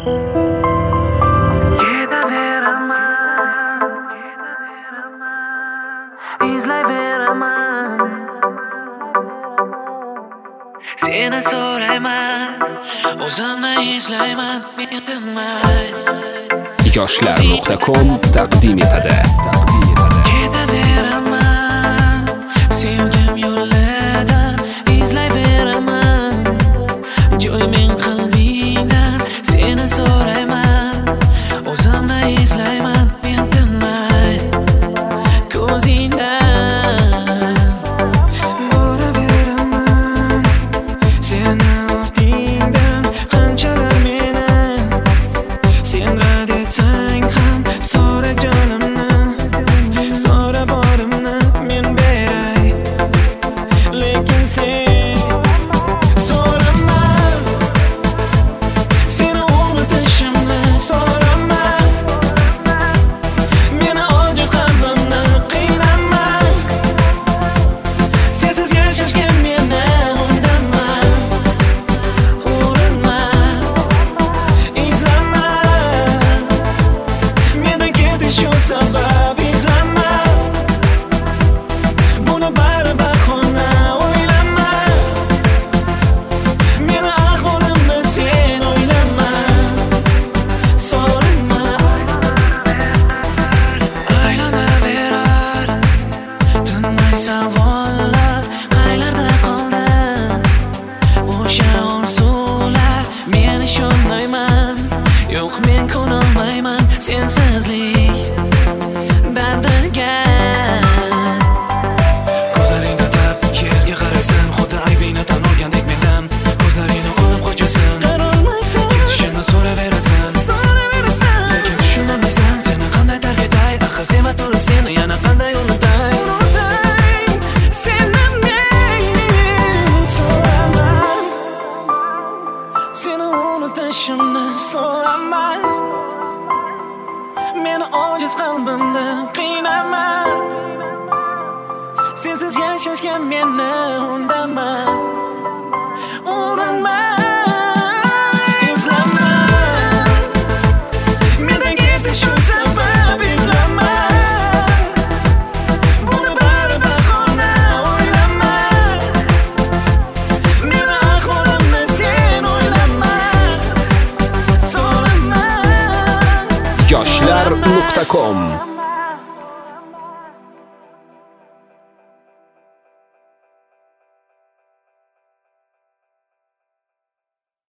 izlayveraman, seni so'rayman, o'zimni izlayman, men tinmay. Yoshlar.com taqdim etadi. Ketaveraman, sevgim yo'lidan izlayveraman, joymen qalbingdan seni so'rayman, o'zimni izlayman, men tinmay. Ko'zingdan boraveraman, seni ortingdan qanchalar meni sen rad etsang ham so'ra jonimni, so'ra borimni men beray, lekin sen so'raman, seni unutishimni so'raman, meni ojiz qalbimni qiynaman, sensiz yashashga meni undaman, urinman, izlaman, mendan ketish shu sabab izlaman, buni bari bahona o'ylama, meni ahvolimni sen o'ylama, so'rama. Aylanaverar tinmay savollar, qaylarda qoldi o'sha orzular, men ishonmayman, yo'q men ko'nolmayman sensizlik dardiga. Ko'zlaringda dard, yerga qaraysan, xuddi aybingni tan olgandek mendan, ko'zlaringni olib qochasan, qarolmaysan, ketishimni so'raverasan, lekin tushunolmaysan, seni qanday tark etay, axir seva turib seni yana qanday unutay, seni men so'raman, seni unutishimni so'raman, meni ojiz qalbimni qiynaman, sensiz yashashga meni undaman, urinman, izlaman, mendan ketish shu sabab izlaman, buni bari bahona o'ylama, meni ahvolimni sen o'ylama, so'rama. Yoshlar.com